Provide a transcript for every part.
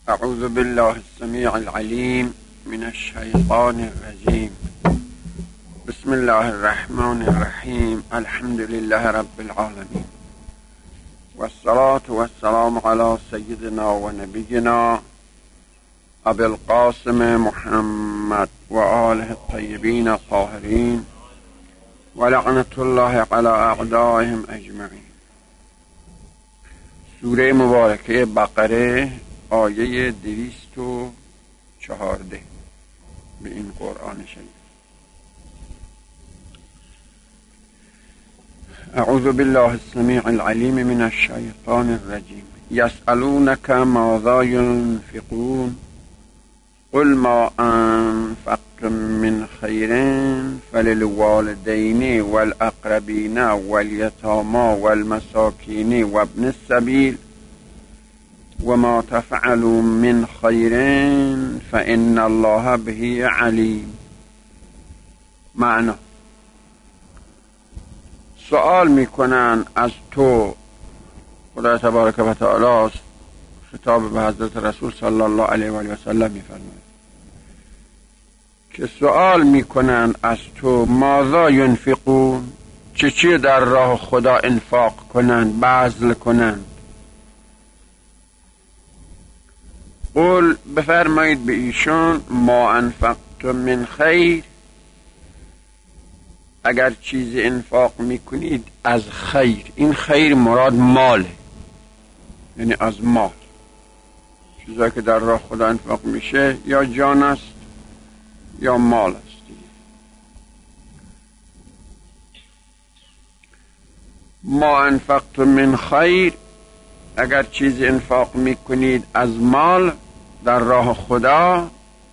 اعوذ بالله السمیع العلیم من الشیطان الرجیم. بسم الله الرحمن الرحیم. الحمد لله رب العالمین والصلاة والسلام على سیدنا و نبینا ابی القاسم محمد و آله الطیبین الطاهرین و لعنت الله علی اعدائهم اجمعین. سوره مبارکه بقره آیه 214 به این قرآن شریف. اعوذ بالله السمیع العلیم من الشیطان الرجیم. یسألونک ماذا ينفقون قل ما انفقتم من خیر فللوالدین والاقربین والیتامی والمساکین وابن السبیل وما تفعلوا من خیر فإن الله به علیم. معنا: سوال میکنن از تو، خدا تبارک و تعالی خطاب به حضرت رسول صلی الله علیه و آله و سلم میفرماید که سوال میکنن از تو ماذا ینفقون، چی در راه خدا انفاق کنند، بذل کنند. قل، بفرمایید به ایشان، ما انفقتم من خیر، اگر چیزی انفاق میکنید از خیر. این خیر مراد ماله، یعنی از مال. چیزایی که در راه خدا انفاق میشه یا جان است یا مال است. ما انفقتم من خیر، اگر چیزی انفاق میکنید از مال در راه خدا،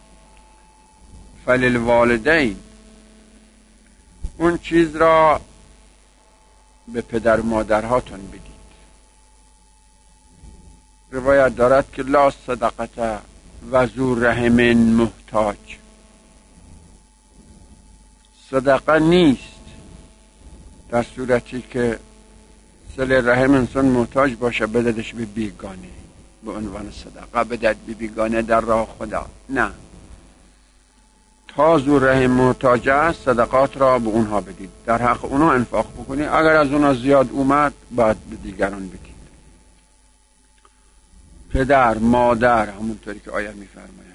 فللوالدین، اون چیز را به پدر مادرهاتون بدید. روایت دارد که لا صدقت و ذو رحم محتاج، صدقه نیست در صورتی که صله رحم انسان محتاج باشه بدهش به بیگانه، به عنوان صدقه بدهد به بیگانه در راه خدا. نه، تا ذو رحم محتاج است صدقات را به اونها بدید، در حق اونها انفاق بکنید. اگر از اونها زیاد اومد باید به دیگران بدید. پدر، مادر، همونطوری که آیه میفرماید.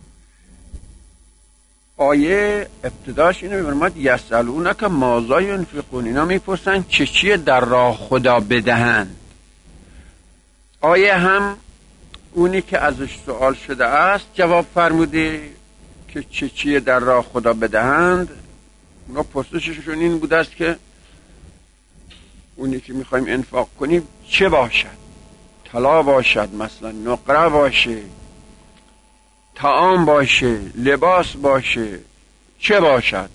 آیه ابتداش اینو میفرماید یسألونک ماذا ینفقون، اینا میپرسن چیه در راه خدا بدهند. آیه هم اونی که ازش سوال شده است جواب فرموده که چیه در راه خدا بدهند. اونا پرسششون این بوده است که اونی که میخوایم انفاق کنیم چه باشد؟ طلا باشد، مثلا نقره باشه، طعام باشه، لباس باشه، چه باشد؟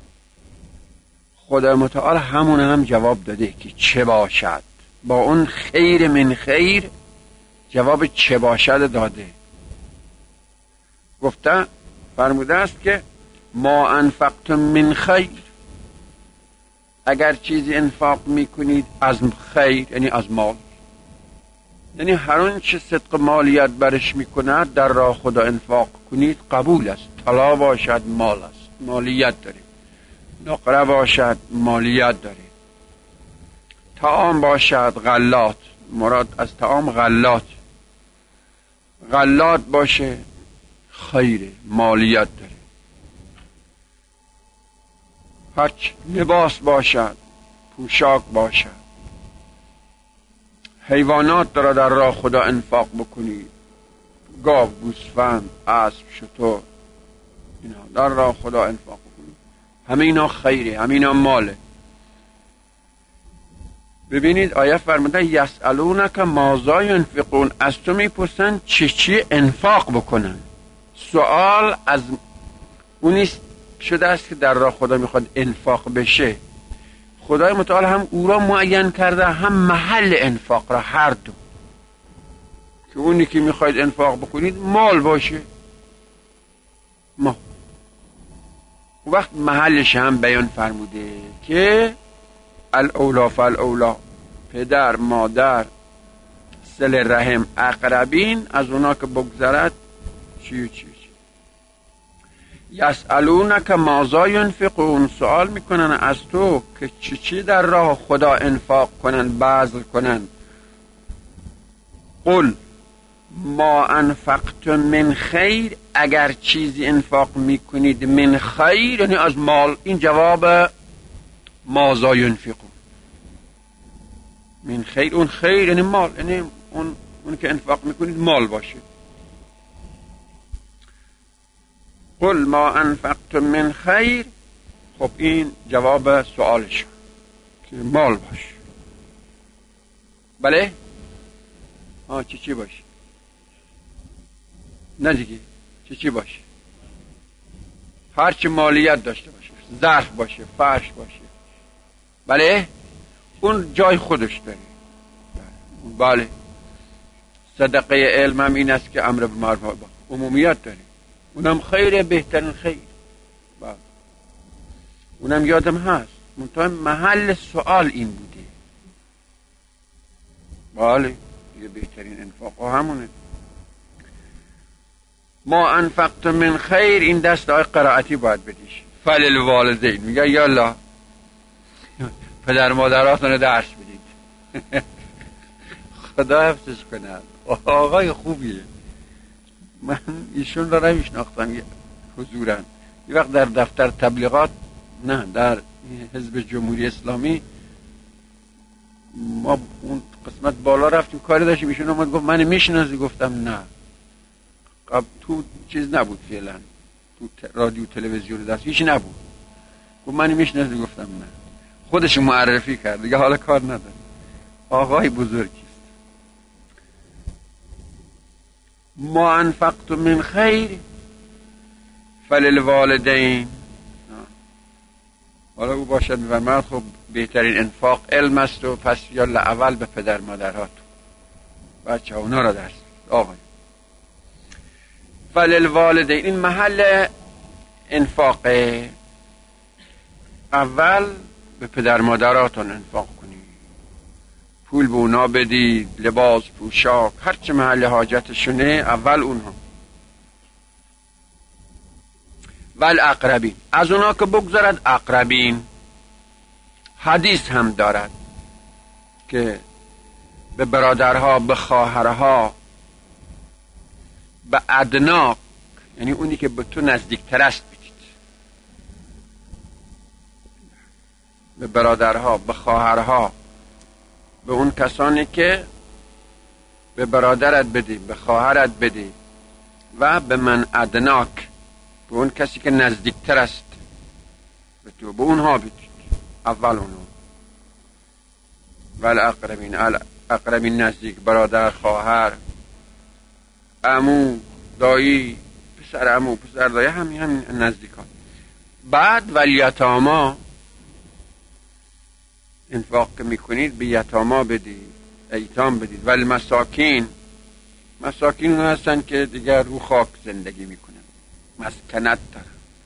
خدا متعال همون هم جواب داده که چه باشد. با اون خیر من خیر جواب چه باشد داده. گفته فرموده است که ما انفقتم من خیر، اگر چیزی انفاق میکنید از خیر، یعنی از مال، یعنی هر اون چه صدق مالیت برش میکند در راه خدا انفاق کنید قبول است. طلا باشد مال است، مالیت داره. نقره باشد مالیت داره. طعام باشد غلات، مراد از طعام غلات، غلات باشه خیره، مالیت داره. هرچ لباس باشد، پوشاک باشد. حیوانات را در راه خدا انفاق بکنید، گاو، گوسفند، اسب، شتر، اینا در راه خدا انفاق بکنید. همه اینا خیره، همه اینا ماله. ببینید آیه فرموده یسألونک ماذا ینفقون، از تو میپرسن چی انفاق بکنن. سوال از اونی شده است که در راه خدا میخواد انفاق بشه. خدای متعال هم او را معین کرده، هم محل انفاق را، هر دو. که اونی که میخواید انفاق بکنید مال باشه، مال. وقت محلش هم بیان فرموده که الاولا فالاولا، پدر، مادر، صله رحم، اقربین، از اونا که بگذرد چی و چی. یسألونک ماذا ینفقون، سوال میکنن از تو که چی در راه خدا انفاق کنن، بذل کنن. قل ما انفقتم من خیر، اگر چیزی انفاق میکنید، من خیر یعنی از مال، این جواب ماذا ینفقون. من خیر، اون خیر یعنی مال، یعنی اون که انفاق میکنید مال باشه. قل ما انفقتم من خیر، خب این جواب سوالش که مال باشه. بله؟ چی باشه؟ نه دیگه، چی باشه؟ هرچی مالیت داشته باشه، ظرف باشه، فرش باشه. بله؟ اون جای خودش داره. بله. صدقه علم هم این است که امر بالمعروف عمومیت داره، اونم خیره، بهترین خیر. بله. اونم یادم هست، منتها محل سوال این بوده. بله یه بهترین انفاق همونه. ما انفقت من خیر، این دست آی قرائتی باید بدیش. فللوالدین، میگه یالا پدر مادراتون درس بدید. خدا حفظش کنه. آقای خوبیه، من ایشون را نمیشناختم حضورا. یه وقت در دفتر تبلیغات، نه در حزب جمهوری اسلامی، ما اون قسمت بالا رفتیم کاری داشتیم، ایشون اومد گفت من میشناسی؟ گفتم نه. تو چیز نبود فعلا، تو رادیو تلویزیون دست هیچ نبود. گفت من میشناسی؟ گفتم نه. خودش معرفی کرد دیگه، حالا کار نداره. آقای بزرگی است. ما انفقت من خیر فللوالدین. حالا او باشد میفرماید خب بهترین انفاق علم است و پس یالا اول به پدر مادرهات بچه ها اونا را درس آقای. فللوالدین، این محل انفاق، اول به پدر مادراتون انفاق کنید، پول به اونا بدید، لباس، پوشاک، هرچه محل حاجتشونه اول اونها. والاقربین، از اونا که بگذارد اقربین. حدیث هم دارد که به برادرها، به خواهرها، به ادنا، یعنی اونی که به تو نزدیکتر است بدید. به برادرها، به خواهرها، به اون کسانی که به برادرت بدی، به خواهرت بدی، و به من ادناک، به اون کسی که نزدیکتر است به تو، به اونها بدید. اول اونها. والاقربین، اقربین نزدیک، برادر، خواهر، عمو، دایی، پسر عمو، پسر دایی، همین نزدیکان. بعد والیتاما، انفاق که میکنید به یتاما بدید، ایتام بدید. والمساکین، مساکین اون هستن که دیگر رو خاک زندگی میکنن، مسکنت دارن.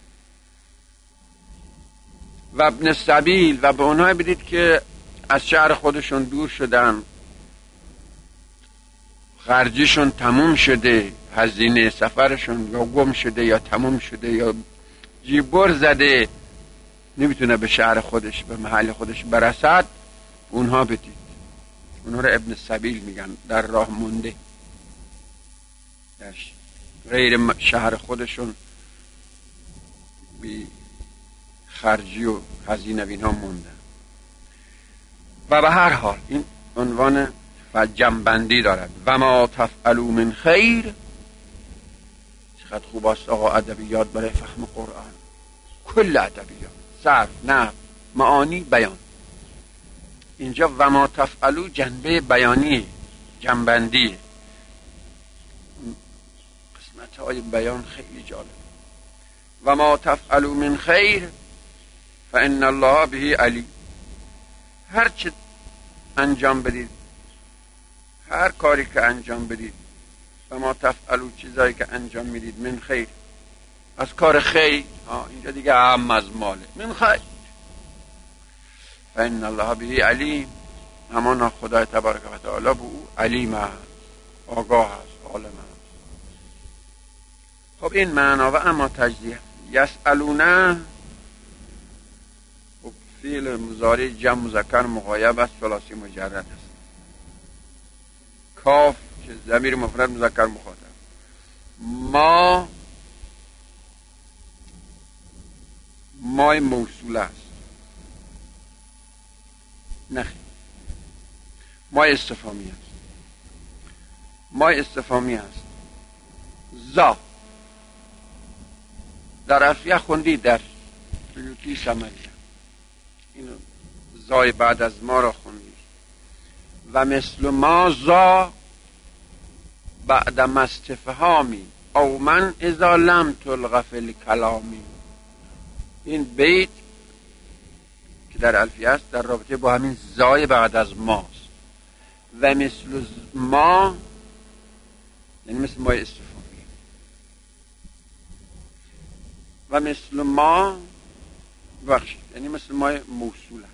و ابن السبیل، و به اونها بدید که از شهر خودشون دور شدن، خرجیشون تموم شده، هزینه سفرشون یا گم شده یا تموم شده یا جیبور زده، نمیتونه به شهر خودش، به محل خودش برسد، اونها بدید. اونها رو ابن السبیل میگن، در راه مونده، در غیر شهر خودشون بی خرجی و هزینه اینها مونده. و به هر حال این عنوان و جنبندی دارد. و ما تفعلوا من خیر. چقدر خوب است آقا ادبیات برای فهم قرآن، کل ادبیات، صرف، نحو، معانی، بیان. اینجا و ما تفعلوا جنبه بیانی، جنبندی. قسمت های بیان خیلی جالب. و ما تفعلوا من خیر فان الله به علیم. هر چه انجام بدید، هر کاری که انجام بدید، و ما تفعلوا، چیزایی که انجام میدید، من خیر، از کار خیر، اینجا دیگه اهم از ماله، من خیر، فان الله به علیم، همان خدای تبارک و تعالی به او علیم است، آگاه است، عالم است. خب این معنا. و اما تجزیه یسألونه، خب فعل مضارع جمع مذکر مغایب است، ثلاثی مجرد است. کاف که ضمیر مفرد مذکر مخاطب. ما مای موصول است. نخیر، مای استفهامی است. مای استفهامی است. زا در افیه خوندی، در سیوطی سمریه اینو زای بعد از ما را خوندی. و مثل ما زا بعد ما استفهامی او من اذا لم تلغ فی الکلامی. این بیت که در الفیه است در رابطه با همین زای بعد از ماست. و مثل ما یعنی مثل مای استفهامی. و مثل ما بخشید یعنی مثل مای موصوله.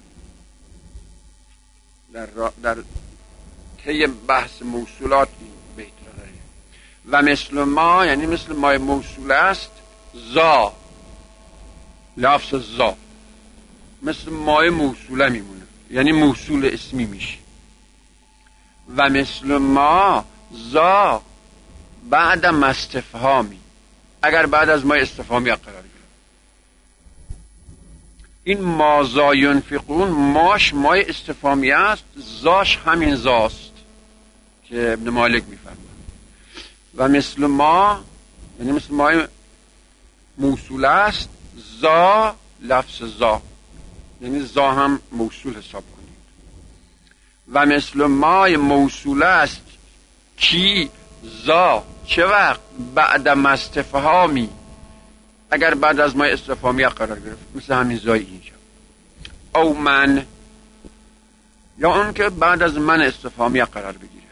در طی بحث موصولات این بیت را داریم. و مثل ما یعنی مثل مای موصوله است. زا لفظ زا مثل مای موصوله میمونه، یعنی موصول اسمی میشه. و مثل ما زا بعد ما استفهامی، اگر بعد از ما استفهامی قرار گرفت. این ما زا ینفقون، ماش مای استفهامی است، زاش همین زاست که ابن مالک میفرماید. و مثل ما یعنی مثل مای موصول است. زا لفظ زا یعنی زا هم موصول حساب کنید. و مثل مای موصول است کی زا چه وقت بعد ما استفهامی، اگر بعد از ما استفهامی قرار گرفت، مثل همین زای اینجا. او من، یا اون که بعد از من استفهامی قرار بگیره،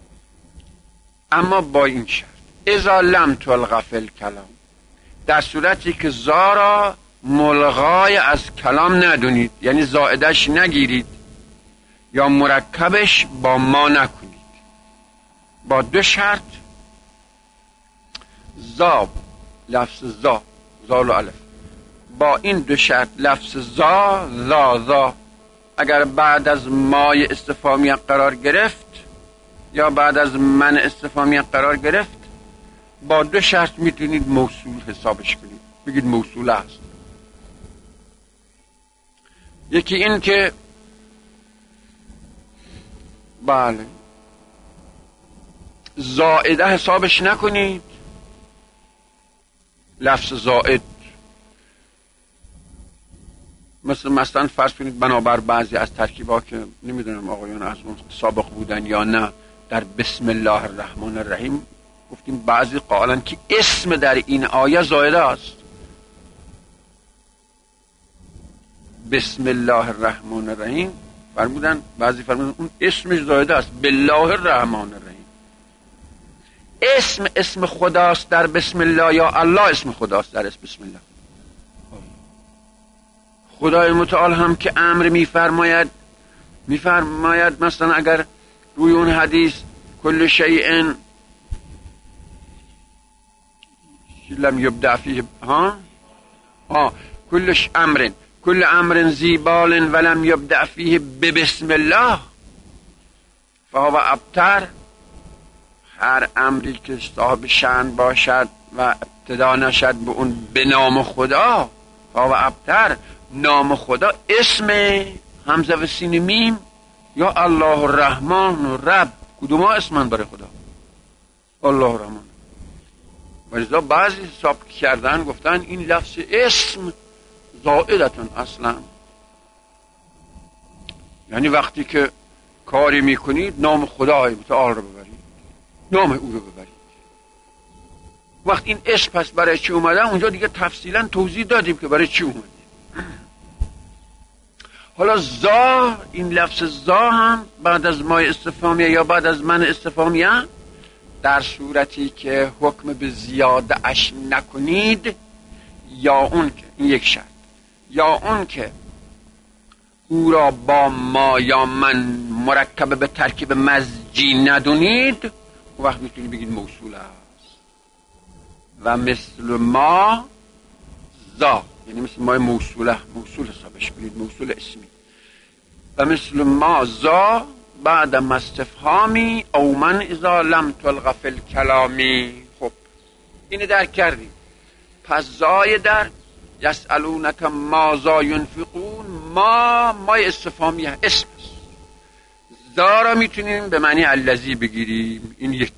اما با این شرط اذا لم تلغ فی الکلام، در صورتی که زا را ملغای از کلام ندونید، یعنی زائدش نگیرید یا مرکبش با ما نکنید. با دو شرط، زا لفظ زا زال و الف، با این دو شرط لفظ زا اگر بعد از مای استفهامی قرار گرفت یا بعد از من استفهامی قرار گرفت، با دو شرط میتونید موصول حسابش کنید، بگید موصول است. یکی این که بله زائده حسابش نکنید، لفظ زائد مثلا فرض کنید بنابر بعضی از ترکیبا که نمیدونم آقایان از اون سابق بودن یا نه، در بسم الله الرحمن الرحیم گفتیم بعضی قائلن که اسم در این آیه زائده است. بسم الله الرحمن الرحیم فرمودن، بعضی فرمودن اون اسمش زائده است، بالله الرحمن الرحیم. اسم خداست در بسم الله یا الله اسم خداست در بسم الله؟ خدای متعال هم که امر میفرماید مثلا اگر روی اون حدیث کل شیء لم یبدأ فیه کل امر زیبال ولم یبدأ فیه بسم الله فهو ابتر. هر امری که صاحب شأن باشد و ابتدا نشد به اون به نام خدا، فهو ابتر. نام خدا اسم همزه و سین میم یا الله الرحمن و رب، کدوم ها اسمن برای خدا؟ الله الرحمن. و بعضی حساب کردن گفتن این لفظ اسم زائدتون اصلا، یعنی وقتی که کاری میکنید نام خدای متعال رو ببرید، نام او رو ببرید. وقتی این اسم پس برای چی اومدن اونجا دیگه تفصیلا توضیح دادیم که برای چی اومده. حالا زا، این لفظ زا هم بعد از ما استفهامیه یا بعد از من استفهامیه، در صورتی که حکم به زیاده اش نکنید، یا اون که این یک شرط، یا اون که او را با ما یا من مرکب به ترکیب مزجی ندونید، اون وقت میتونید بگید موصول است. و مثل ما زا، یعنی مثل ما موصول حسابش کنید، موصول اسمی. و مثل ما زا بعد ما استفهامی او من اذا لم تلغ فی الکلامی. خب اینو درک کردیم. پس زای در یسألونک ماذا ینفقون، ما استفهامی اسم است. زا را میتونیم به معنی الذی بگیریم، این یک.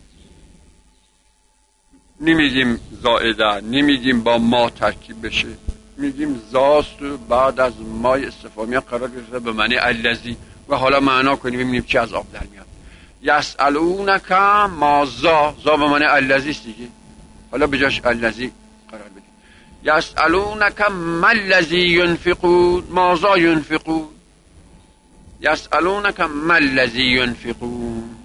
نمیگیم زائده، نمیگیم با ما ترکیب بشه، میگیم زاست و بعد از ما استفهامی قرار گرفته به معنی الذی. و حالا معنا کنیم ببینیم چی از آب در میاد. یسألونک ماذا، زا به معنی الذی است دیگه، حالا به جاش الذی قرار بدیم. یسألونک ما الذی ینفقون، ماذا ینفقون، یسألونک ما الذی ینفقون،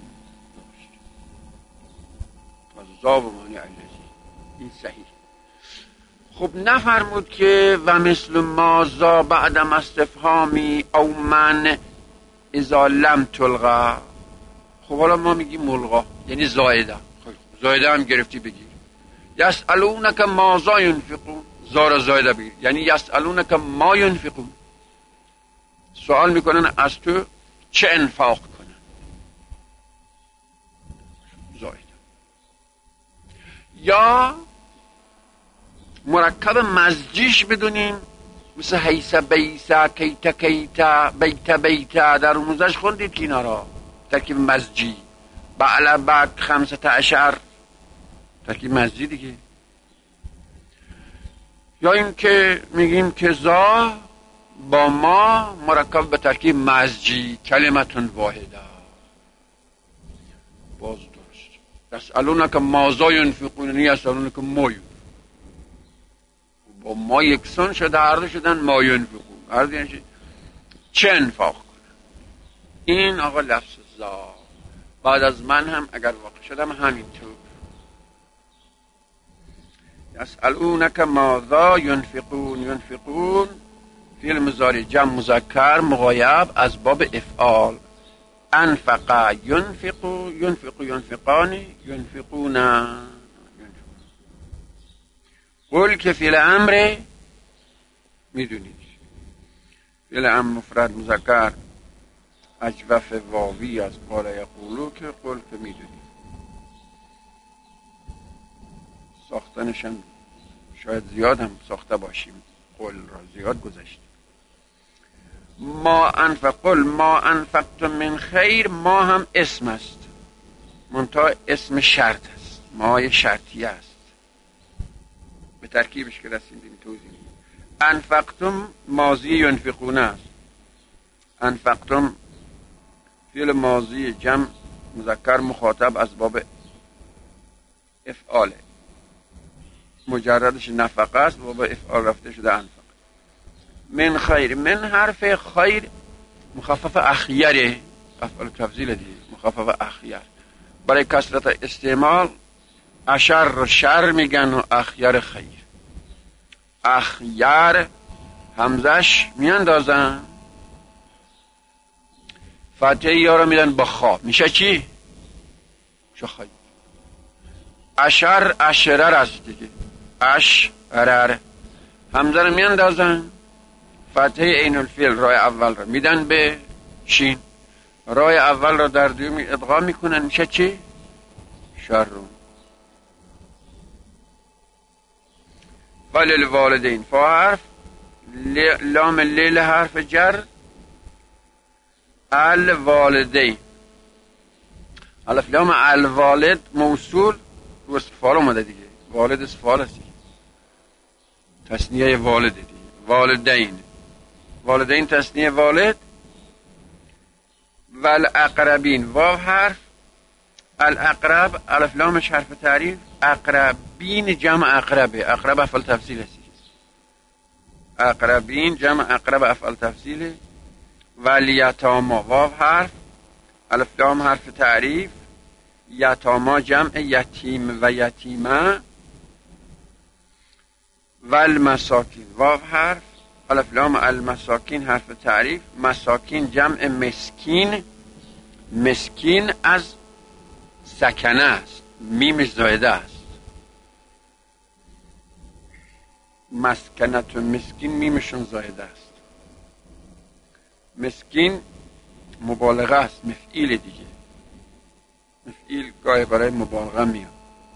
زا به معنی الذی، این صحیح. خب نفرمود که و مثل ماذا بعد ما استفهامی او من اذا لم تلغا. خب حالا ما میگیم ملغا یعنی زائده. زائده هم گرفتی بگیر. یسألونک ماذا ینفقون، زارا زائده بگیر یعنی یسألونک ما ینفقون، سوال میکنن از تو چه انفاق کنن، زائده. یا مرکب مزجیش بدونیم، مثل حیث بیسا، کیتا بیتا در موزش خوندید که اینا را ترکیب مزجی. بعل بعد 15 ترکیب مزجی دیگه. یا این که میگیم که زا با ما مرکب به ترکیب مزجی، کلمتون واحده، باز درست. یسألونک ماذا ینفقون، یسألونک ما ینفقون، با ما یکسان شده، هر دو شدن ما ینفقون، هر دو یعنی چه انفاق کنن. این آقا لفظ زا بعد از من هم اگر واقع شدم همینطور. یسألونک ماذا ینفقون، ینفقون فعل مضارع جمع مذکر مغایب از باب افعال. انفق ینفقو، ینفقو ینفقانی، ینفقون. قل که فعل امر میدونید، فعل امر مفرد مذکر اجوف واوی از قال یقولو، که قل که میدونید ساختنشم شاید زیاد هم ساخته باشیم، قل را زیاد گذاشتیم. ما انفقتم من خیر، ما هم اسم است منتها اسم شرط است، ما شرطیه است، به ترکیبش که رسیدیم توضیح میدیم. انفقتم ماضی ینفقون است، انفقتم فعل ماضی جمع مذکر مخاطب از باب افعاله، مجردش نفقه است، باب افعال رفته شده انفق. من خیر، من حرف خیر مخفف اخیره، افعال تفضیل دیگه، مخفف اخیر. برای کثرت استعمال اشر شر میگن و اخیر خیر. اخیر همزش میاندازن، فتحه یا رو میدن با خواب، میشه چی؟ میشه خیر. اشر اشرر است دیگه، اشرر همزه رو میاندازن، فتحه عین الفعل رای اول رو میدن به شین، رای اول رو در دوم ادغام میکنن، میشه چی؟ شرون. وللوالدین فا حرف لام لیل حرف جر، الوالدین الف لام الوالد موصول رو استفال اومده دیگه، والد استفال هستی، تثنیه والد دیگه، والدین، والدین تثنیه والد. والاقربین واو حرف، الاقرب الف لامش حرف تعریف، اقربین جمع اقربه، اقرب افعال تفصیل هستی، اقربین جمع اقرب افعال تفصیل. والیتاما واو حرف، الف لام حرف تعریف، یتاما جمع یتیم و یتیمه. والمساکین واو حرف، الف لام المساکین حرف تعریف، مساکین جمع مسکین مسکین از سکنه است، میمش زایده است. مسکنت و مسکین میمشون زایده است. مسکین مبالغه است، مفعیل دیگه. مفعیل گاهی برای مبالغه میاد.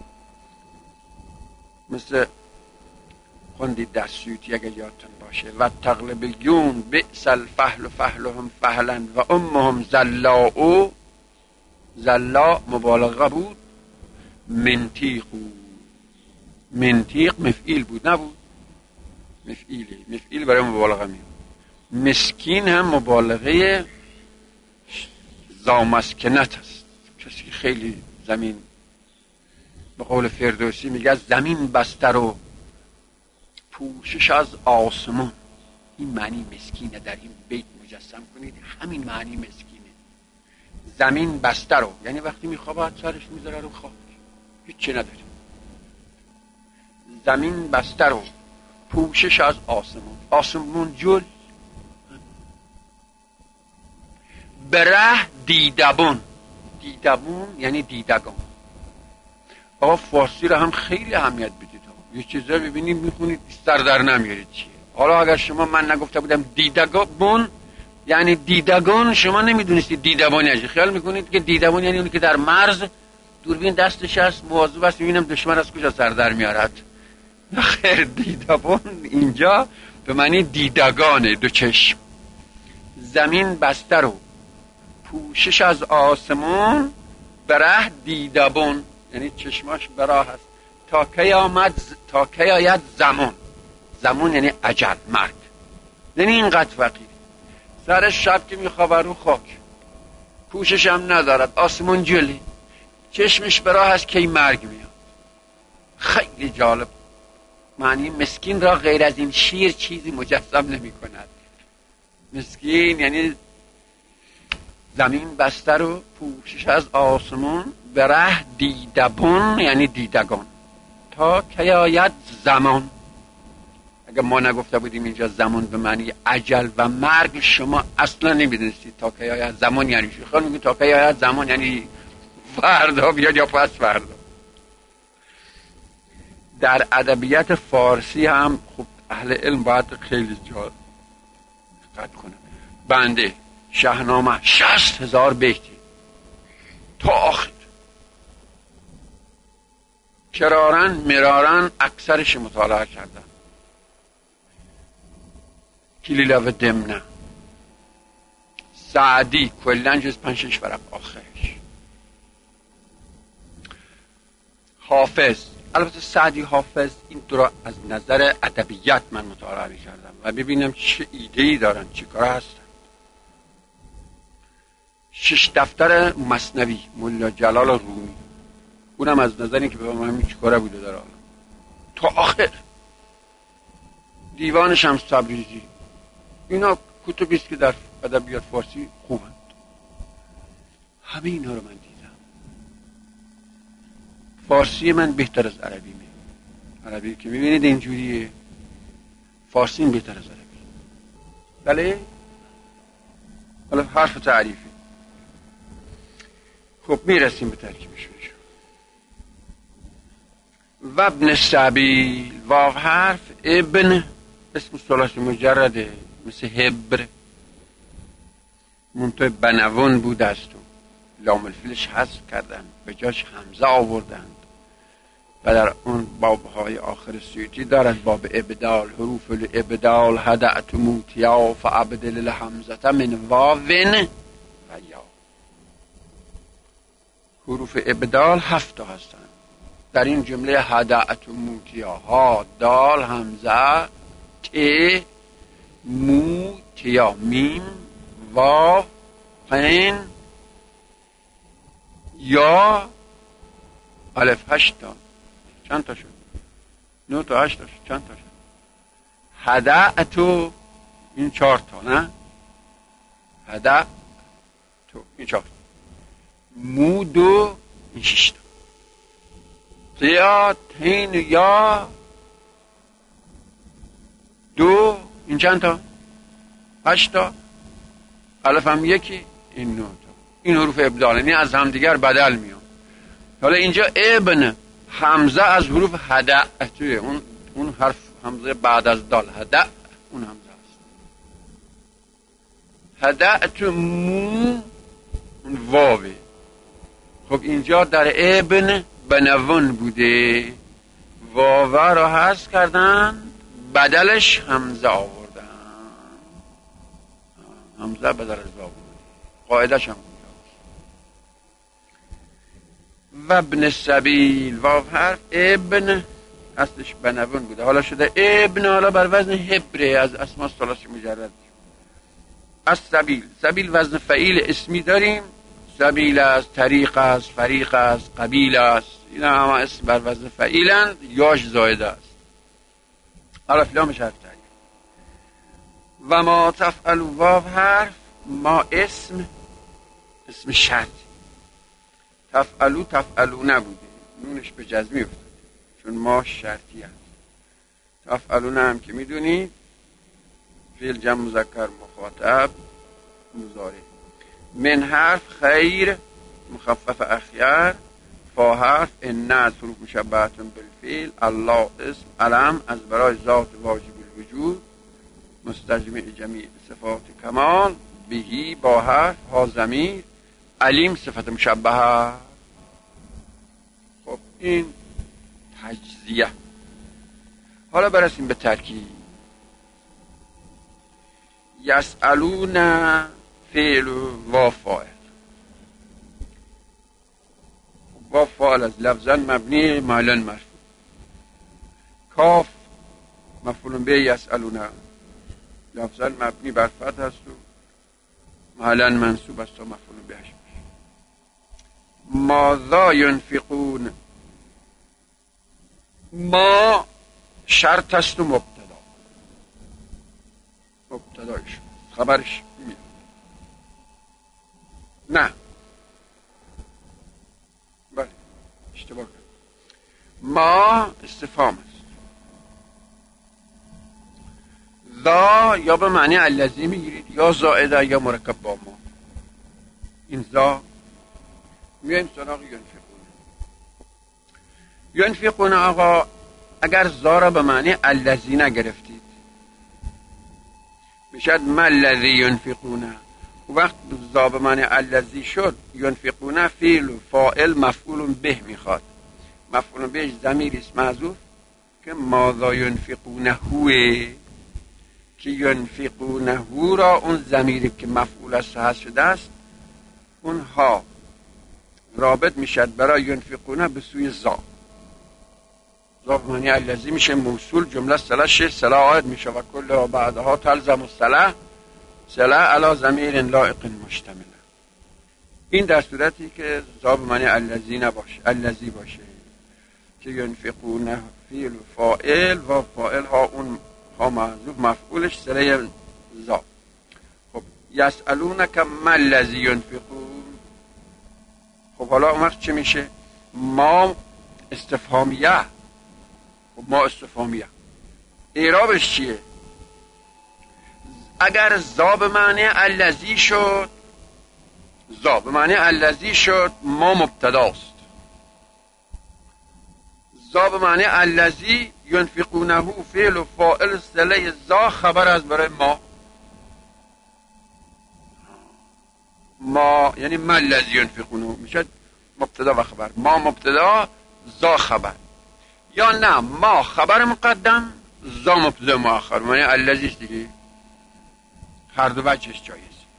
مثل خوندید در سیوطی اگه یادتون باشه: و تغلبیون بئس الفحل فحلهم فحلا و امهم زلاء. زلا مبالغه بود، منطیق مفعیل بود، نبود مفعیل برای مبالغه میاد. مسکین هم مبالغه زامسکنت است، کسی که خیلی زمین، به قول فردوسی میگه زمین بستر و پوشش از آسمان. این معنی مسکینه، در این بیت مجسم کنید، همین معنی مسکینه. زمین بستر رو، یعنی وقتی میخوابه سرش میذاره رو خاک، هیچی نداره. زمین بستر رو، پوشش از آسمان جل. بره دیدبون یعنی دیدگان. آقا فارسی رو هم خیلی اهمیت بدید. یه چیزا ببینید میخونید سر در نمیارید چیه. حالا اگر شما من نگفته بودم دیدگان یعنی دیدگان، شما نمیدونستید دیدبان یعنی، خیال میکنید که دیدبان یعنی اونی که در مرز دوربین دستش هست، مواظب است ببینم دشمن از کجا سر در میارد. خیر، دیدبان اینجا به معنی دیدگانه، دو چشم. زمین بستر و پوشش از آسمان، بره دیدبان یعنی چشماش براه هست. تا کی آید زمان یعنی اجل، مرگ. یعنی اینقدر فقیر، سر شب که میخوابه رو خاک، پوشش هم ندارد، آسمان جلی، چشمش براه هست که مرگ میاد. خیلی جالب. معنی مسکین را غیر از این شیر چیزی مجسم نمی کند. مسکین یعنی زمین بستر و پوشش از آسمان، بره دیدبون یعنی دیدگان. تا کی آید زمان. اگر ما نگفته بودیم اینجا زمان به معنی اجل و مرگ، شما اصلا نمیدونستید تا کی آید زمان یعنی چی. خیلی میگه تا کی آید زمان یعنی فردا بیاد یا پس فردا. در ادبیات فارسی هم خب اهل علم باید خیلی جا دقت کنه. بنده شاهنامه 60,000 بیتی تا آخر، کرارن مرارن اکثرش مطالعه کردم. کلیله و دمنه، سعدی کلن جز 5-6 ورق آخرش، حافظ. البته سعدی حافظ این دو را از نظر ادبیات من مطالعه کردم و ببینم چه ایده‌ای دارن، چه کار هستن. 6 دفتر مثنوی ملا جلال رومی، اونم از نظر اینکه به من چه کاره بوده داره تا آخر. دیوان شمس تبریزی، اینا کتبی است که در ادبیات فارسی خوبند. همه اینا رو من دیدم. فارسی من بهتر از عربی عربی که میبینید اینجوریه، فارسی بهتر از عربی. بله، حالا حرف تعریفی. خب میرسیم به ترکیبش. و ابن سبیل، واو حرف، ابن اسم ثلاثی مجرده مثل هبر، منطقه بنوان بود است و لام الفیلش حذف کردن، به جاش همزه آوردند و در اون بابهای آخر سیوطی دارد باب ابدال، حروف الابدال هدأت موتیا فابدل الحمزه من واون و یا. حروف ابدال 7 هستند در این جمله: هدأت موتیا، ها دال همزه، ت موتیا، میم واو قین یا الف. 8 تا. چند تا شد؟ 9 تا 8 تا شد. چند تا شد؟ هدأتو این 4 تا، نه؟ هدأتو این 4 تا. مودو این 6 تا. تیا تین یا دو این چند تا؟ 8 تا. الف هم یکی، این 9 تا. این حروف ابدال، یعنی از همدیگر بدل میان. حالا اینجا ابن همزه از حروف هدأ توی اون حرف همزه بعد از دال، هدأ اون همزه است. هدأ تو مو اون واوه. خب اینجا در ابن بنون بوده، واوه را حذف کردن، بدلش همزه آوردن. همزه بدل از واو بوده، قاعدش هم و ابن السبیل، واو حرف، ابن اصلش بنون بوده، حالا شده ابن، حالا بر وزن هبره، از اسماء ثلاثی مجرد. از سبیل وزن فعیل اسمی داریم، سبیل است، طریق است، فریق است، قبیل است، اینا همه اسم بر وزن فعیلند، یاش زایده است. حالا فلامش حرف تعریف. و ما تفعلوا، واو حرف، ما اسم شرط، تفعلو نبوده، نونش به جزمی افتاده چون ما شرطی هست. تفعلون هم که میدونید فعل جمع مذکر مخاطب مضارع. من حرف خیر مخفف اخیر، فا حرف ان از حروف مشبهه بالفعل، الله اسم علم از برای ذات واجب الوجود مستجمع جمیع صفات کمال، بهی با حرف، ها ضمیر، علیم صفت مشبهه. خب این تجزیه. حالا برسیم به ترکیب. یسألون فعل و فاعل. و فاعل از لفظا مبنی معلن مرفوع. کاف مفعول به یسألون لفظا مبنی بر فتح است و معلن منصوب است و مفعول بهش. ماذا ینفقون، ما شرط است و مبتدایش خبرش میاد. نه بله اشتباه کرد، ما استفهام است. ذا یا به معنی الذی میگیرید یا زائده یا مرکب با ما. این ذا میایم سراغ ینفقون. آقا اگر ذا را به معنی الذی نگرفتید میشد ما الذی ینفقون. وقت ذا به معنی الذی شد، ینفقون فعل و فاعل مفعول به میخواد. مفعول به ضمیر است محذوف که ماذا ینفقون هوه، که ینفقون هو را اون ضمیری که مفعول است حذف شده است اونها رابط میشد برای ینفقون به سوی ذا. ذا به معنی الذی میشه موصول، جمله صله عاید میشه و کل و بعدها تلزم الصله علی ضمیر لایق مشتمل. این در صورتی که ذا به معنی الذی نباشه، الذی باشه که ینفقون فعل و فاعل و فاعل ها اون ها محذوف مفعولش صله ذا. خب یسألونک ما الذی ینفقون. خب حالا اون وقت چه میشه؟ ما استفهامیه. خب ما استفهامیه اعرابش چیه؟ اگر ذا به معنی الذی شد، ذا به معنی الذی شد ما مبتداست. ذا به معنی الذی ینفقونه فعل و فاعل صله ذا خبر از برای ما یعنی ما الذی ینفقونه میشه مبتدا و خبر. ما مبتدا ذا خبر، یا نه ما خبر مقدم ذا مبتدا مؤخر، یعنی الذیش دیگه. هر دو وجهش جایز.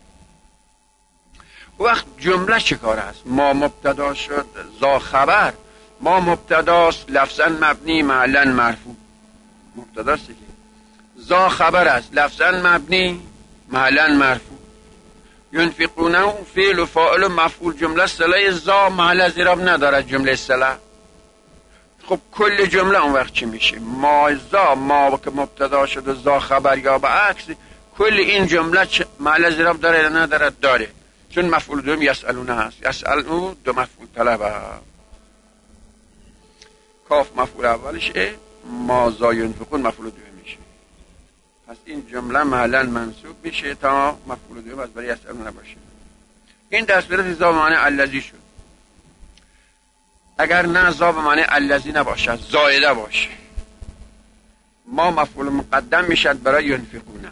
وقت جمله چه کار است؟ ما مبتدا شد ذا خبر، ما مبتداست لفظا مبنی معلن مرفوع، مبتداست دیگه. ذا خبر است لفظا مبنی معلن مرفوع. ینفقونه فعل و فاعل و مفعول جمله صله ذا محل از اعراب ندارد جمله صله. خب کل جمله اون وقت چی میشه؟ ما ذا، ما که مبتدا شده ذا خبر یا به عکس، کل این جمله محل از اعراب داره یا ندارد؟ داره، چون مفعول دوم یسألونه هست. یسألونه دو مفعول طلبه. کاف مفعول اولشه، ما ذا ینفقون مفعول دوم میشه. پس این جمله محلا منصوب میشه تا مفعول دوم از برای یسألونه باشه. این در صورت ذا به معنی الذی شد. اگر نه ذا به معنی الذی نباشد، زائده باشه، ما مفعول مقدم میشد برای ینفقون.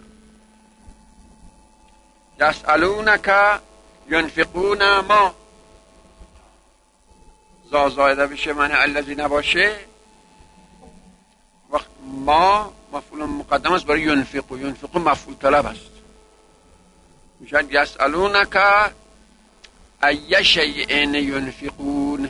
یسألونک ینفقون ما، ذا زائده بشه معنی الذی نباشه، وقت ما مفعول مقدم است برای ینفقو. ینفقو مفعول طلب است، میشد یسألونک ای شیء ینفقون.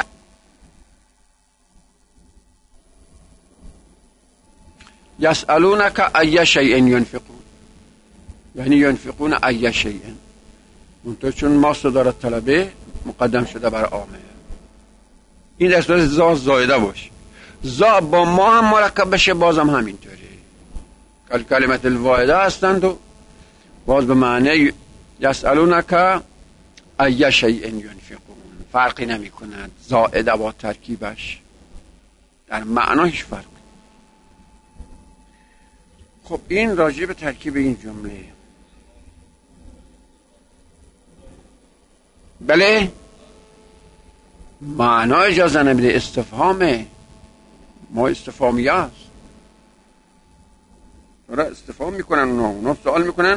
یسألونک ای شیء ینفقون یعنی ینفقون ای شیء. اونطور چون ما صدارت طلبه مقدم شده بر عامه. این در صورت ذا زائده باشه. ذا با ما هم مرکب بشه بازم همینطوره. کلمت الواحده هستند و باز به معنی یسألونک ای شیء ینفقون، فرقی نمی کند زائده با ترکیبش، در معنا هیچ فرق. خب این راجع به ترکیب این جمله. بله معنا اجازه نمیده، استفهامه، ما استفهامیه است. داره استفهام میکنن اونا سوال میکنن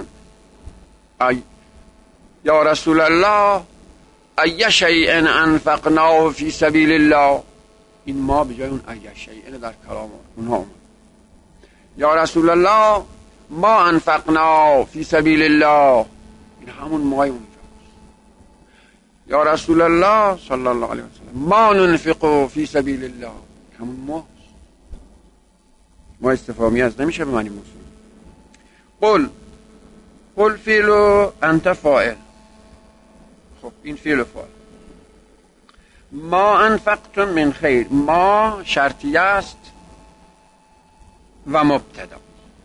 یا رسول الله ای شیء انفقناه فی سبیل الله. این ما به جای اون ای شیء در کلام اونها اومد. یا رسول الله ما انفقنا فی سبیل الله، این همون مای اونجاست. یا رسول الله صلی الله علیه وسلم ما ننفق فی سبیل الله، همون ماست. ما استفهامی است، نمیشه به معنی موصول. قل فعل انت فاعل. خب این فعل فاعل. ما انفقتم من خیر، ما شرطیه است و مبتدا.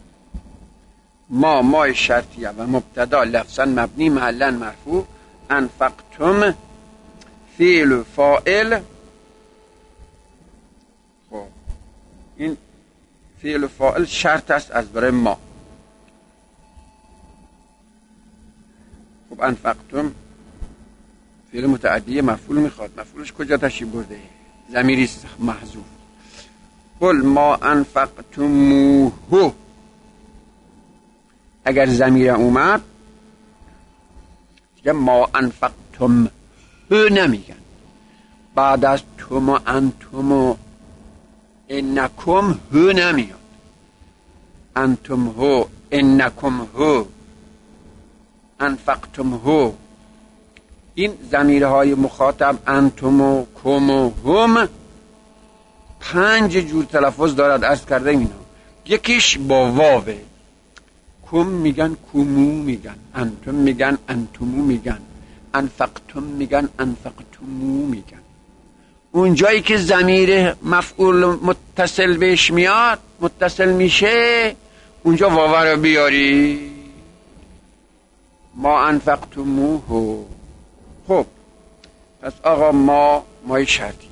ما شرطیه و مبتدا لفظا مبنی محلا مرفوع. انفقتم فعل فاعل. خب این فعل فاعل شرط است از برای ما. خب انفقتم فعل متعدی مفعول میخواد، مفعولش کجا تشریف برده؟ ضمیری است محذوف. قل ما انفقتموه، اگر ضمیر اومد دیگه ما انفقتم نمیگن. بعد از تم و انتم و انکم هو نمیاد. انتم هو، انکم هو، انفقتم هو. این ضمیرهای مخاطب انتم و کم و هم 5 جور تلفظ دارد. عرض کرده اینا. یکیش با واوه، کم میگن کمو میگن، انتم میگن انتمو میگن، انفقتم میگن انفقتمو میگن. اون جایی که ضمیر مفعول متصل بهش میاد، متصل میشه، اونجا واو رو بیاری. ما انفقتموه. خب پس آقا ما شرطیه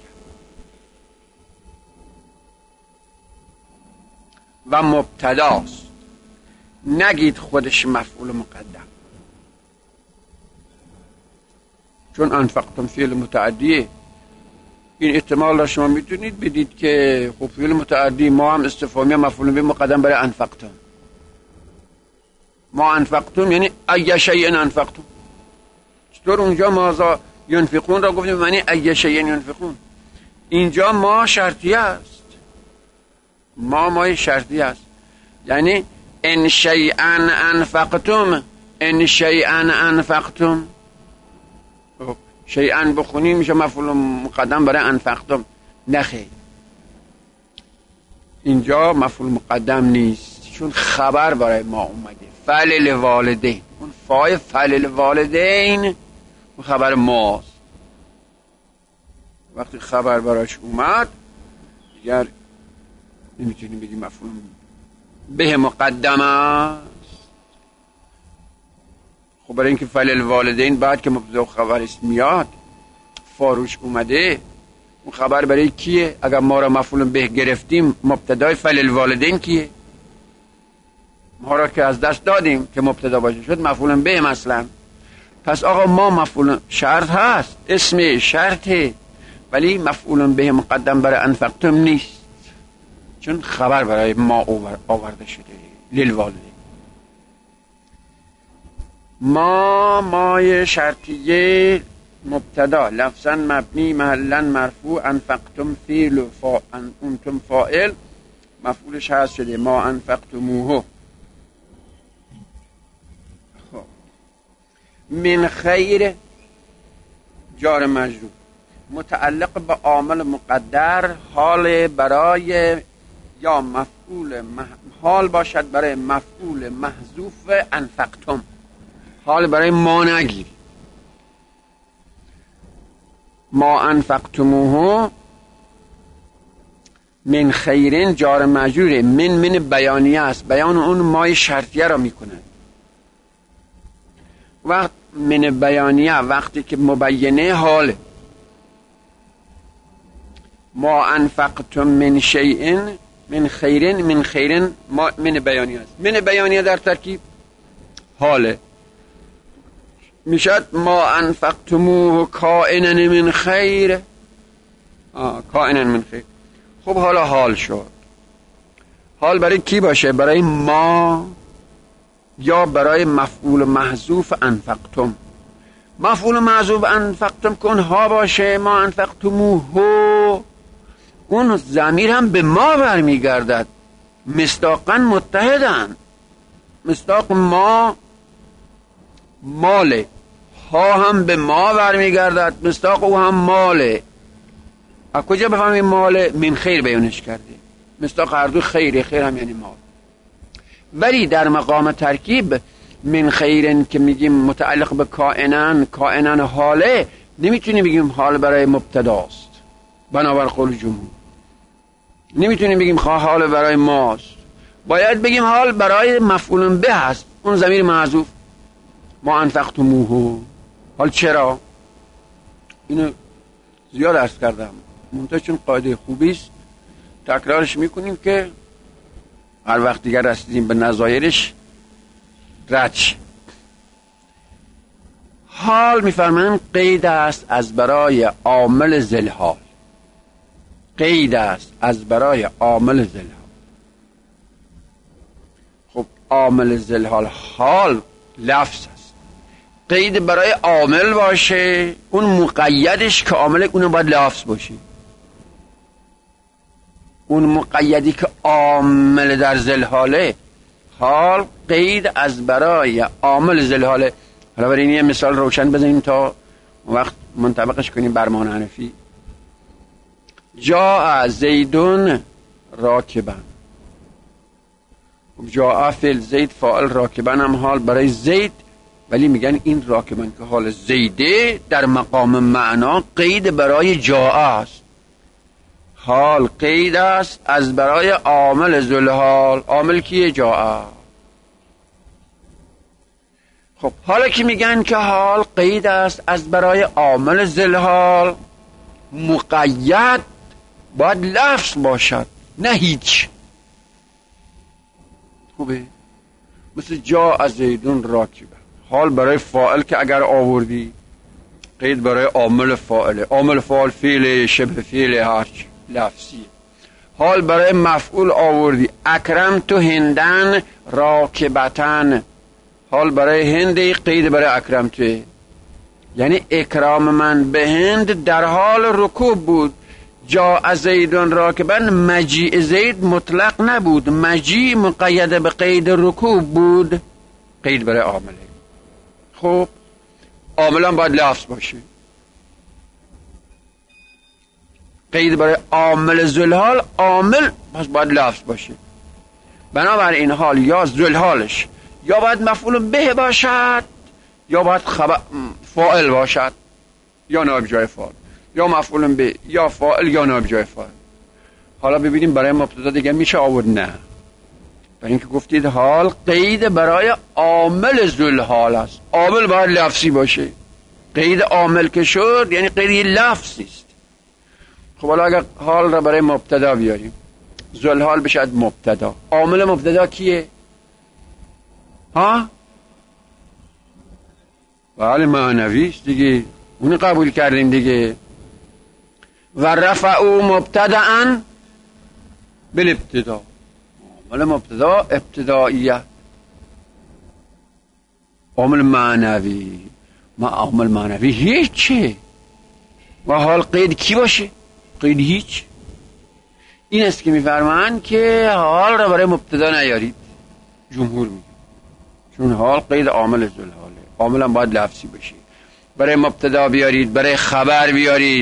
و مبتداست، نگید خودش مفعول مقدم، چون انفقتم فعل متعدیه. این احتمال را شما میتونید بدید که خب فعل متعدی ما هم استفهامی مفعول به مقدم برای انفقتم. ما انفقتم یعنی ای شیء انفقتم. چطور اونجا ما ینفقون را گفتیم معنی ای شیء ینفقون، اینجا ما شرطیه است. ما شرطیه است، یعنی ان شیئا انفقتم، ان شیئا انفقتم. شیئا بخونی میشه مفعول مقدم برای انفقتم. نخیر، اینجا مفعول مقدم نیست، چون خبر برای ما اومده. فعل والدین، اون فای فعل والدین اون خبر ماست. وقتی خبر براش اومد دیگر نمیتونیم بگیم مفعول به مقدم است. خب برای اینکه فعل الوالدین بعد که مبتدا خبرش میاد فاروش اومده، اون خبر برای کیه؟ اگر ما را مفعول به گرفتیم مبتدای فعل الوالدین کیه؟ ما را که از دست دادیم که مبتدا باشه شد مفعول به مثلا. پس آقا ما مفعول شرط هست، اسم شرطه، ولی مفعول به مقدم برای انفقتم نیست، چون خبر برای ما آورده شده للوالده. مای شرطیه مبتدا لفظا مبنی محلا مرفوع، انفقتم فعل انتم فاعل، مفعولش هست شده ما انفقتموه. من خیر جار مجرور متعلق به عامل مقدر، حال برای یا مفعول حال باشد برای مفعول محذوف انفقتم، حال برای ما نگیر. ما انفقتموه من خیرین جار مجروره، من بیانیه است، بیان اون مای شرطیه را میکنه. وقت من بیانیه وقتی که مبینه حال، ما انفقتم من شیء من خیرین من بیانیه است. من بیانیه در ترکیب حاله، میشد ما انفقتموه کائنا من خیر، کائنا من خیر. خب حالا حال شد، حال برای کی باشه؟ برای ما یا برای مفعول محذوف انفقتم؟ مفعول محذوف انفقتم کن ها باشه، ما انفقتموه، اون ضمیر هم به ما برمیگردد، مصداقا متحدن، مصداق ما ماله، ها هم به ما برمیگردد، مصداق او هم ماله. از کجا بفهمیم ماله؟ من خیر بیانش کرده، مصداق هر دو خیره، خیر هم یعنی مال. ولی در مقام ترکیب من خیرن که میگیم متعلق به کائنان حاله، نمیتونیم بگیم حال برای مبتداست بنابر قول جمهور، نمیتونیم بگیم حال برای ماست، باید بگیم حال برای مفعول به هست، اون ضمیر محذوف ما انفقتموه. حال چرا؟ اینو زیاد عرض کردم، منتها چون قاعده خوبی است تکرارش میکنیم که هر وقت دیگر رسیدیم به نظایرش رد شه. حال میفرمایند قید است از برای عامل ذلحال، قید است از برای عامل ذلحال. خب عامل ذلحال حال لفظ است، قید برای عامل باشه، اون مقیدش که عامل اونو باید لفظ باشه، اون مقیدی که عامل در ذلحاله، حال قید از برای عامل ذلحاله. حالا برای این یه مثال روشن بزنیم تا وقت منطبقش کنیم بر مان حنفی. جاء زیدون راکبا، جاء فعل زید فاعل راکبا هم حال برای زید، ولی میگن این راکبا که حال زیده در مقام معنا قید برای جاء است، حال قید است از برای عامل ذوالحال. عامل کیه؟ جاء. خب حالا که میگن که حال قید است از برای عامل ذوالحال، مقید باید لفظ باشد نه هیچ. خوبه؟ مثل جاء زیدون راکبا، حال برای فاعل که اگر آوردی قید برای عامل فاعله، عامل فاعل فعل شبه فعل هرچ لفظی. حال برای مفعول آوردی اکرم تو هندن راکبتن، حال برای هند قید برای اکرم تو، یعنی اکرام من به هند در حال رکوب بود. جاء زیدون راکبن مجیء زید مطلق نبود، مجیء مقید به قید رکوب بود، قید برای عامله. خب عاملا باید لفظ باشه، قید برای عامل ذوالحال، عامل پس باید لفظ باشه. بنابراین این حال یا ذوالحالش یا باید مفعول به باشد یا باید فاعل باشد، یا نایب جای فاعل، یا مفعول به یا فاعل یا نایب جای فاعل. حالا ببینیم برای مبتدا دیگه میشه آورد؟ نه، برای اینکه گفتید حال قید برای عامل ذوالحال است، عامل باید لفظی باشه. قید عامل که شد یعنی قید لفظی است. خب حالا اگر حال را برای مبتدا بیاریم، ذوالحال بشد مبتدا، عامل مبتدا کیه؟ ها؟ بله معنوی است دیگه، اونی قبول کردیم دیگه. و رفعوا مبتدأ بالابتدا، عامل مبتدا ابتدائیه، عامل معنوی. ما عامل معنوی هیچه و حال قید کی باشه؟ قید هیچ. این است که میفرمایند که حال را برای مبتدا نیارید. جمهور میگه چون حال قید عامل ذوالحاله، عامل هم باید لفظی بشه. برای مبتدا بیارید، برای خبر بیارید.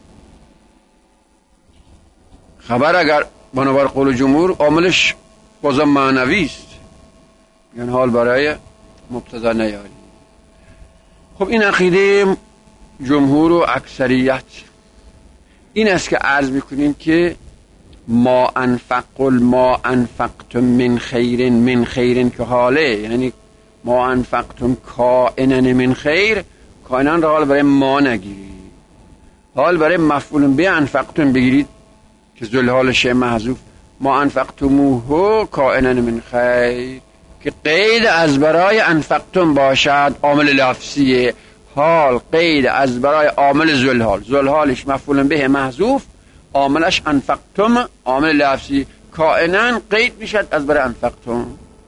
خبر اگر بنابر قول جمهور عاملش بازم معنوی است، یعنی حال برای مبتدا نیارید. خب این عقیده جمهور و اکثریت این است که عرض میکنیم که ما انفقتم من خیر که حاله، یعنی ما انفقتم کائنن من خیر، کائنن را حال برای ما نگیرید، حال برای مفعول به انفقتم بگیرید که ذوالحال شیء محذوف. ما انفقتموه کائنن من خیر که قید از برای انفقتم باشد، عامل لفظیه. حال قید از برای عامل ذوالحال، ذوالحالش مفعول به محذوف، عاملش انفقتم، عامل لفظی. کائنن قید میشد از برای انفقتم.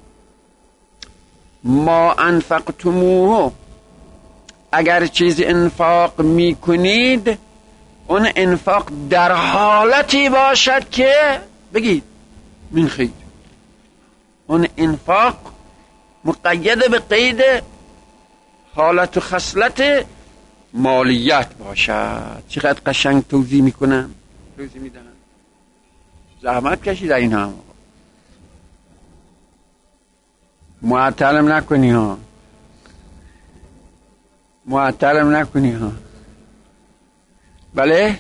ما انفقتموه، اگر چیزی انفاق میکنید، اون انفاق در حالتی باشد که بگید من خیر. اون انفاق مقید به قید حالت و خصلت مالیت باشد. چقدر قشنگ توضیح میکنن، توضیح میدن. زحمت کشید در این هم، معطلم نکنی ها، معطلم نکنی ها. بله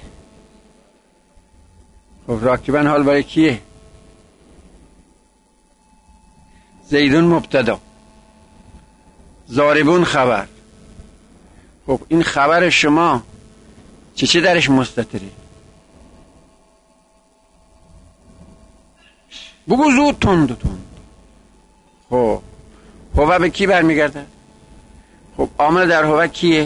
خب راکبن حال برای کیه؟ زیدون مبتدا، ضاربون خبر. خب این خبر شما چه درش مستتره؟ بگو زود تند. خب هو به کی برمیگرده؟ خب عامل در هو کیه؟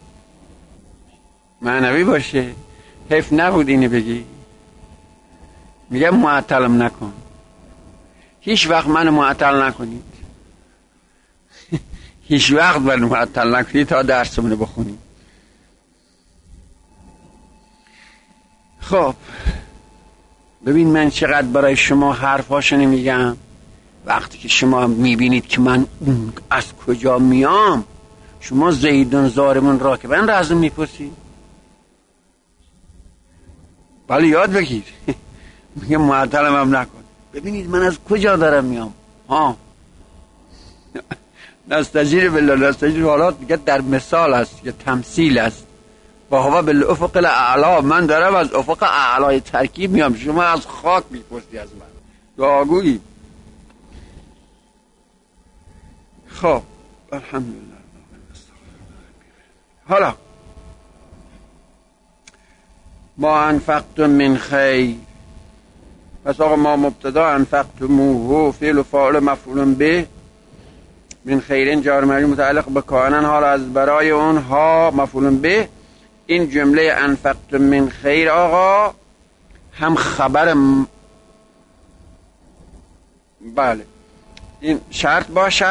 معنوی باشه. حیف نبود اینو بگی. میگم معطلم نکن، هیچ وقت منو معطل نکنید، هیچ وقت منو معطل نکنید تا درسمونو بخونید. خب ببین من چقدر برای شما حرفاشو نمیگم. وقتی که شما میبینید که من از کجا میام، شما زیدون زارمون راکبن را از اون میپرسید. بله یاد بگیر. میگه معطلم هم نکن. ببینید من از کجا دارم میام. نستجیر بالله، نستجیر حالات میگه در مثال است، یه تمثیل است. و هوا بالافق الاعلا، من دارم از افق اعلای ترکیب میام، شما از خاک میپرسی از من. دعاگویی. خب الحمدلله. حالا ما انفقتم من خیر، پس آقا ما مبتدا انفقتموه فعل و فاعل مفعول به، من خیرین جار مجرور متعلق به کائنن، حال از برای اونها مفعول به. این جمله انفقتم من خیر آقا هم خبر بله این شرط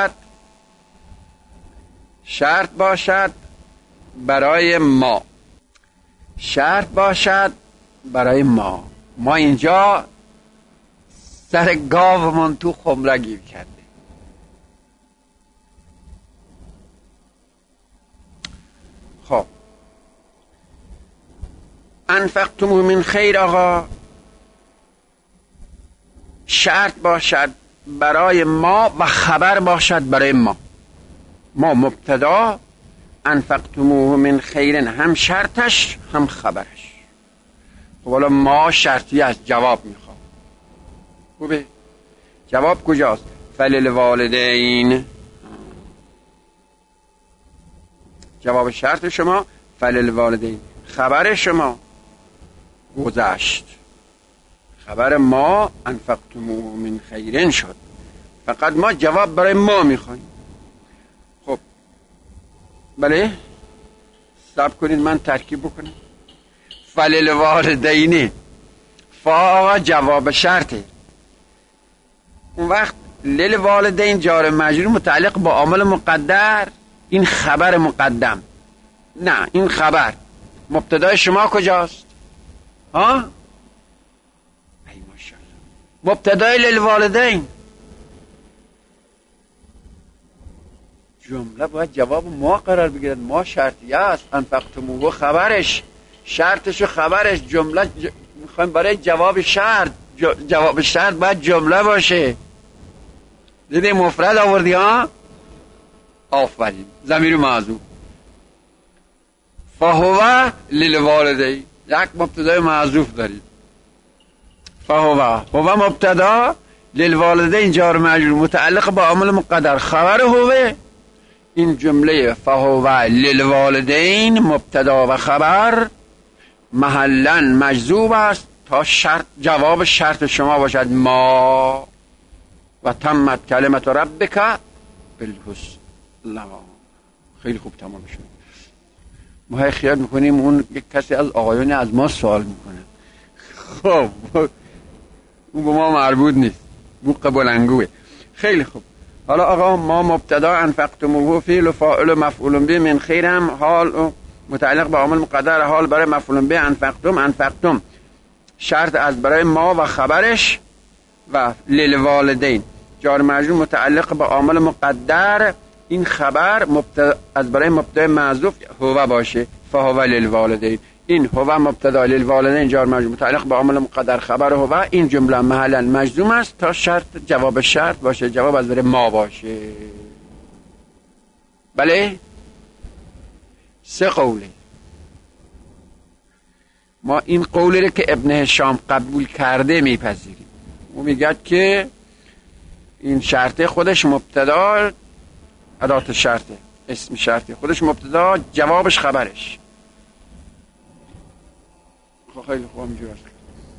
باشد برای ما، شرط باشد برای ما. ما اینجا سر گاومون تو خمره گیر کرده. خب انفقتم من خیر آقا شرط باشد برای ما و خبر باشد برای ما. ما مبتدا، انفقتموه من خیرن هم شرطش هم خبرش. خب حالا ما شرطی از جواب میخوام. خوبه؟ جواب کجاست؟ فللوالدین. جواب شرط شما فللوالدین، خبر شما گذشت. خبر ما انفقتموه من خیرن شد، فقط ما جواب برای ما میخوایم. خب بله صبر کنید من ترکیب بکنم. فللوالدین فا جواب شرطه. اون وقت للوالدین جار مجرور متعلق با عامل مقدر، این خبر مقدم. نه این خبر مبتدای شما کجاست؟ ها؟ ای ماشاءالله مبتدای للوالدین. جمله باید جواب ما قرار بگیرد. ما شرطیه است، انفقتموه خبرش، شرطش و خبرش. جمله میخوایم برای جواب شرط، جواب شرط باید جمله باشه. دیدی مفرد آوردی ها؟ آفرین. ضمیر معذوف. فهو للوالدین، یک مبتدای معذوف دارید. هو مبتدا، للوالدین جار مجرور متعلق با عامل مقدر، خبر هو. این جمله فهو للوالدین مبتدا و خبر محلا مجذوب است تا شرط جواب شرط شما باشد ما و تمت کلمت ربک بالحسن. خیلی خوب تمام شد. ما خیال میکنیم اون یک کسی از آقایون از ما سوال میکنه. خب اون به ما مربوط نیست، بوق بلنگوه. خیلی خوب. حالا آقا ما مبتدا انفقتموه فعل و فاعل و مفعول به من خیرم، حال و متعلق به عامل مقدر، حال برای مفعول به انفقتم شرط از برای ما و خبرش، و للوالدین جار مجرور متعلق به عامل مقدر، این خبر از برای مبتدا محذوف هو باشه. فهو للوالدین، این هو مبتدا، للوالدین جار مجرور متعلق به عامل مقدر، خبر هو. این جمله محلا مجزوم است تا شرط جواب شرط باشه، جواب از برای ما باشه. بله 3 قوله. ما این قولی رو که ابن هشام قبول کرده میپذیریم. او میگه که این شرطه خودش مبتدا، ادات شرطه، اسم شرطه خودش مبتدا، جوابش خبرش. خیلی خوب همینجور است.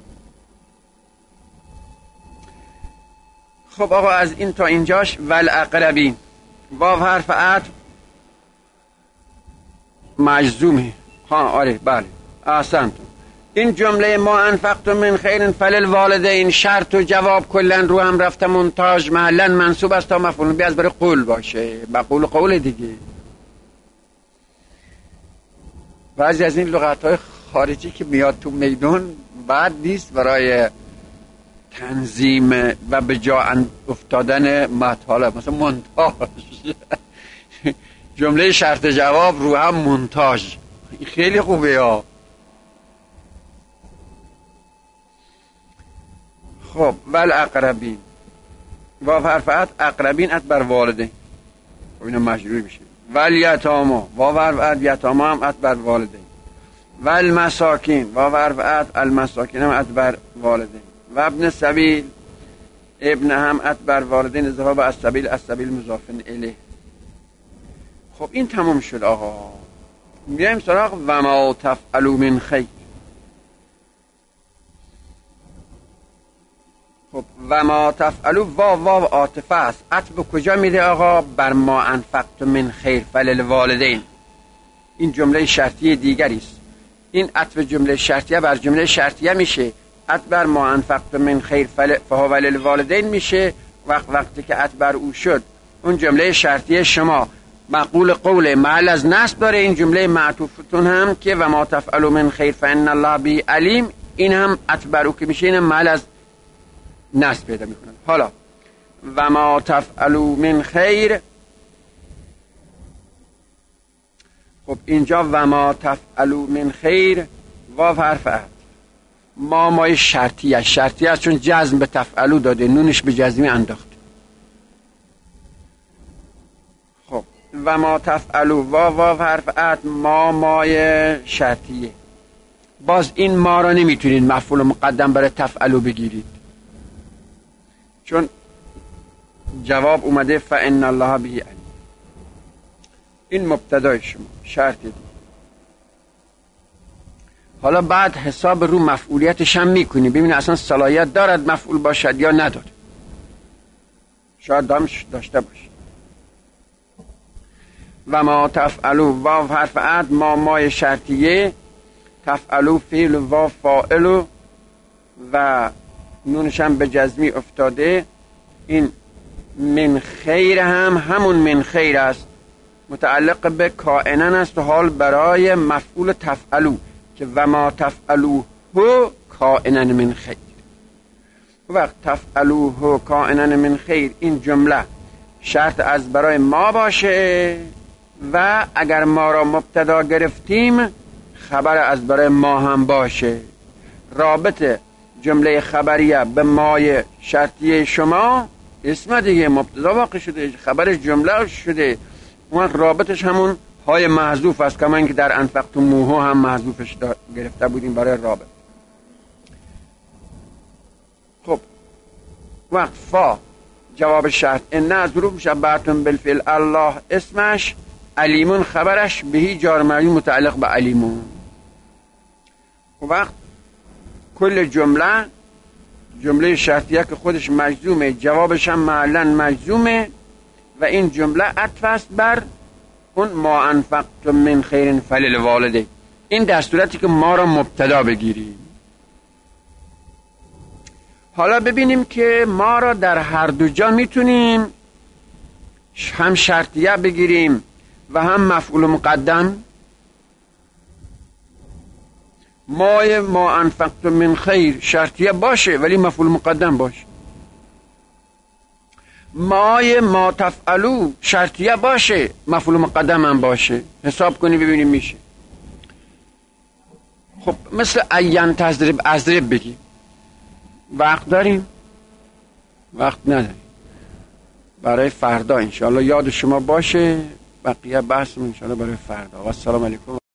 خب آقا از این تا اینجاش والاقربین، واو حرف عطف مجزومه. ها آره بله احسنتون. این جمله ما انفقتم من خیر فللوالدین شرط و جواب کلن رو هم رفته منتاج، محلا منصوب است تا مفعول به از برای قول باشه. بقول قول دیگه. بعضی از این لغت‌های خارجی که میاد تو میدون بعد نیست برای تنظیم و به جا افتادن مطالب، مثلا مونتاژ. جمله شرط جواب رو هم مونتاژ، خیلی خوبه ها. خب والاقربین، واو حرف عطف اقربین عطف بر والدین، خب اینا مجرور میشه. والیتاما، واو حرف عطف یتاما هم عطف بر والدین. والمساکین، واو حرف عطف المساکین هم عطف بر والدین. و ابن سبیل، ابن هم عطف بر والدین، ذهاب از سبیل، از سبیل مضاف الیه. خب این تمام شد آقا. میایم سراغ و ما تفعلوا من خیر. خب و ما تفعلوا واو عاطفه است. عطف کجا میده آقا؟ بر ما انفقتم من خیر فللوالدین. این جمله شرطیه دیگری است. این عطف جمله شرطیه بر جمله شرطیه میشه. عطف بر ما انفقتم من خیر فهو للوالدین میشه. وقتی که عطف بر او شد، اون جمله شرطیه شما مقول قول محل از نصب داره. این جمله معطوفتون هم که و ما تفعلوا من خیر فان الله به علیم، این هم عطف بر او که میشه، این هم محل از نصب پیدا میکنه. حالا و ما تفعلوا من خیر، خب اینجا و ما تفعلوا من خیر واو حرف عطف، ما مای شرطی است چون جزم به تفعلوا داده، نونش به جزمی انداخت. خب و ما تفعلوا واو حرف عطف، ما مای شرطیه. باز این ما را نمیتونید مفعول مقدم برای تفعلوا بگیرید، چون جواب اومده فان الله به علیم. این مبتدای شما شرط دید. حالا بعد حساب رو مفعولیتش هم میکنی، ببینی اصلا صلاحیت دارد مفعول باشد یا نداره. شاید داشته باشه. و ما تفعلوا واو حرف عطف، ما مای شرطیه، تفعلوا فعل و واو فاعل و نونش هم به جزمی افتاده. این من خیر هم همون من خیر است، متعلق به کائنن است و حال برای مفعول تفعلو که و ما تفعلوه کائنن من خیر. وقت تفعلوه کائنن من خیر، این جمله شرط از برای ما باشه و اگر ما را مبتدا گرفتیم خبر از برای ما هم باشه. رابط جمله خبریه به مای شرطیه شما اسم دیگه، مبتدا واقع شده، خبر جمله شده، اون رابطش همون های محذوف است، کما اینکه در انفقتموه هم محذوفش گرفته بودیم برای رابط. خب وقت فا جواب شرط، ان از ظروف مشبهتون بالفعل، الله اسمش، علیمون خبرش، بهی جار مجرور متعلق به علیمون. وقت کل جمله شرطیه که خودش مجزومه، جوابش هم معلن مجزومه و این جمله عطف است بر اون ما انفقتم من خیر فللوالده، این در صورتی که ما را مبتدا بگیریم. حالا ببینیم که ما را در هر دو جا میتونیم هم شرطیه بگیریم و هم مفعول مقدم. ما انفقتم من خیر شرطیه باشه ولی مفعول مقدم باشه. ما تفعلو شرطیه باشه مفعول مقدم هم باشه. حساب کنی ببینیم میشه. خب مثل عین تضرب اضرب بگیم. وقت داریم؟ وقت نداریم. برای فردا انشاءالله یاد شما باشه، بقیه بحثمون انشاءالله برای فردا. و السلام علیکم.